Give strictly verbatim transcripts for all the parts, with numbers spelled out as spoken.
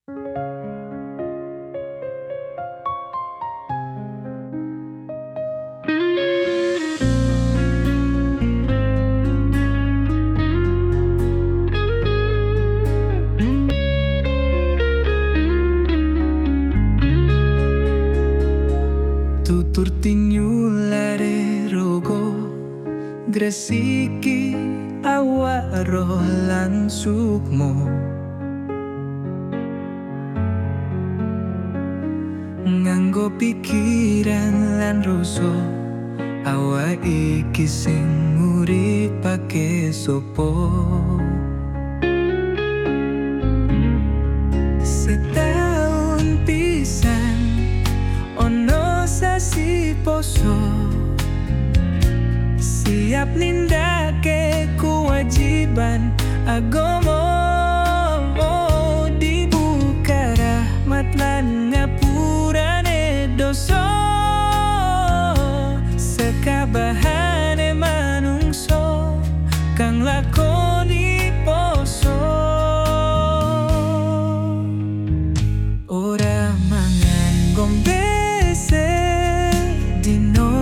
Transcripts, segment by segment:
Tutur tinyulare rogo gresiki awak roh lan sukmo, nganggo pikiran lan rasa awak iki sing nguripake sopo. Setahun pisan ono sasi poso, siap nindake kewajiban agama. Dibuka rahmat lan ngapurane dosa, sekabehane manungso kang lakoni poso. Ora mangan gombe sedino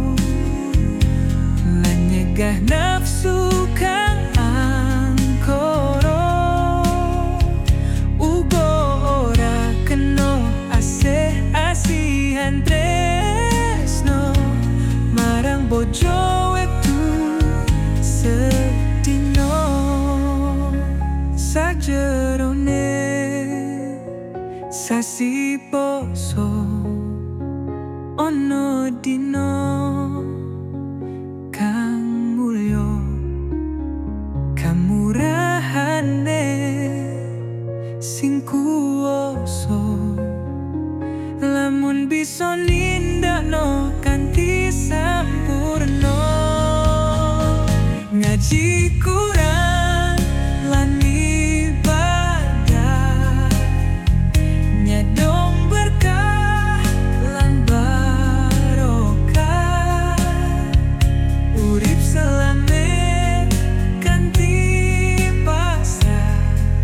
lan nyegah nafsu kang angkara, uga ora kena asih-asihan tresno marang bojo wektu sedino. Sajerone sasi poso ono dino kang mulya kamurahane sing kuwasa, lamun bisa nindakno kanthi sampurna. Ngaji Quran lan ibadah, nyadong berkah lan barokah, urip selame kanthi pasrah,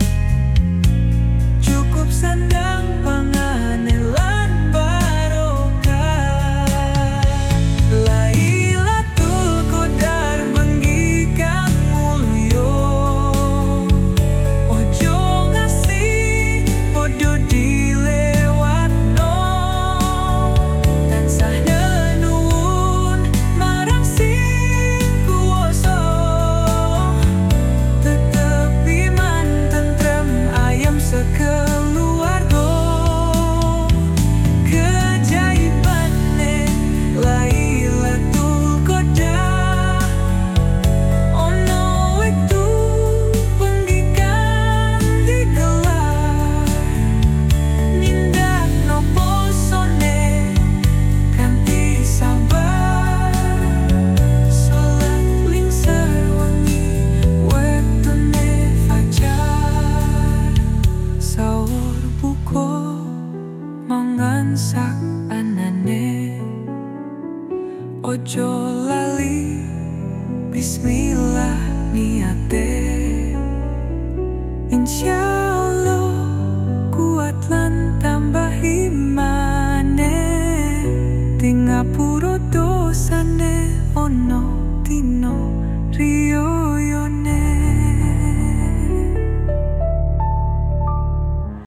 cukup sandang pangane lan barokah. Lailatul Qadar bengi kang mulya, ojo ngasih podo dilewatno, tansah nuwun marang sing kuwasa, tetep iman tentrem ayem sekeluarga. Kejaibane Lailatul Qadar ono wektu bengi kang digelar, nindakno posone kanthi sabar, salat lingser wengi wektune fajar, sahur buka mangan sak anane, ojo lali bismillah niate, insya